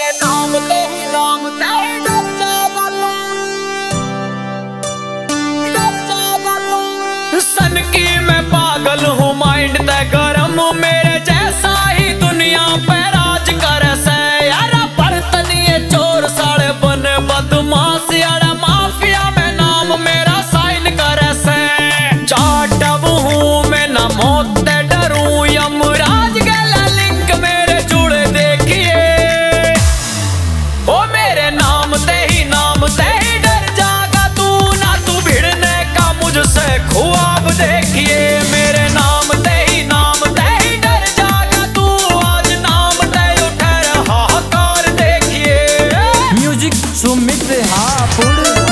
मेरे नाम ते ही नाम ते डर जाएगा तू सन की मैं पागल हूँ माइंड ते गरम मेरे जैसा ही दुनिया पे राज करे से यार बर्तनिए चोर साले बने बदमाश यार माफिया में नाम मेरा साइन करे से चाटब हूँ मैं न मौत ते डरूं यमराज गला लिंक मेरे जुड़े देखिए ओ मेरे नाम ते ही डर जागा तू ना तू भिड़ने का मुझसे ख्वाब देखिए मेरे नाम ते ही डर जागा तू आज नाम ते उठ रहा हकार देखिए म्यूजिक सुमित हापुड़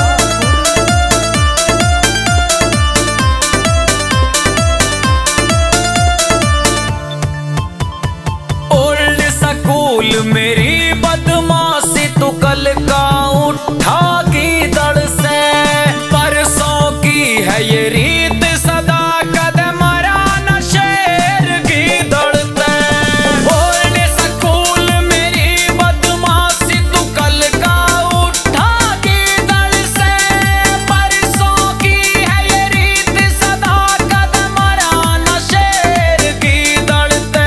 मेरी बदमाशी तू कल का उठा की दड़ से परसों की है ये रीत सदा कदम न शेर की दड़ते ओल्ड स्कूल मेरी बदमाशी तू कल का उठा की दड़ से परसों की है ये रीत सदा कदम न शेर की दड़ते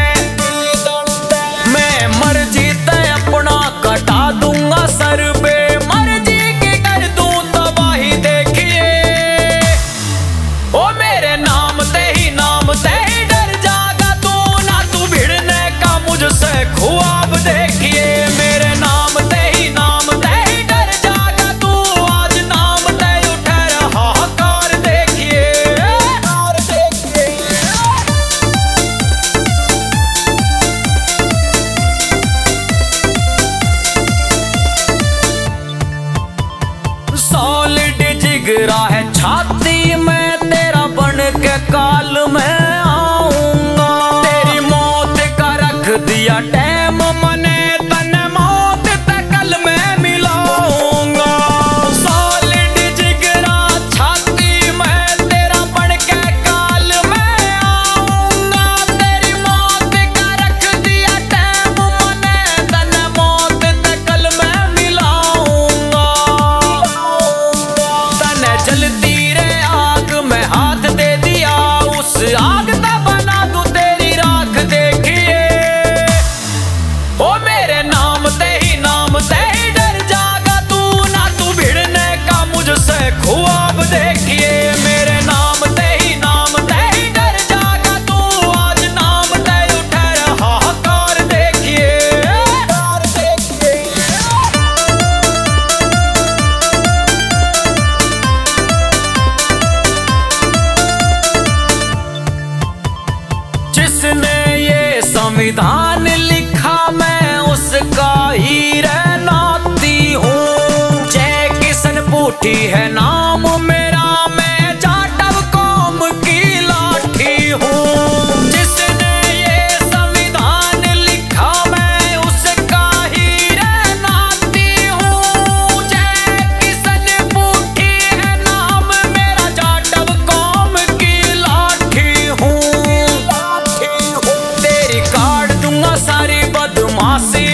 मैं मर्जी ते अपना कटा दूंगा सर पे मर्जी की कर दूं तबाही देखिए ओ मेरे नाम ते ही डर जागा तू ना तू भिड़ने का मुझसे ख्वाब देखिए मेरे नाम ते ही डर जागा तू आज नाम ते उठ रहा हकार देखिए सॉलिड जिगरा है छाती में तेरा बन के काल में आऊंगा तेरी मौत का रख दिया टैम मने तने मौत तकल में मिलाऊंगा सॉलिड जिगरा छाती में तेरा बन के काल में आऊंगा तेरी मौत का रख दिया टैम मने तने मौत तकल में मिलाऊंगा तने जलती रे आग में हाथ दे दिया उस आग ता बना दूं तेरी राख देखिए ओ मेरे नाम ते ही डर जागा तू ना तू भिड़ने का मुझसे ख्वाब देखिए मेरे नाम ते ही डर जागा तू आज नाम ते उठ रहा हकार देखिए जिसने ये संविधान लिखा मैं उसका ही रहनाती हूँ जय किशन बूटी है नाम मेरा मैं जाटव कौम की लाठी हूँ जिसने ये संविधान लिखा मैं उसका ही रहनाती हूँ जय किशन बूटी है नाम मेरा जाटव कौम की लाठी हूँ तेरी काट दूंगा सारी बदमाशी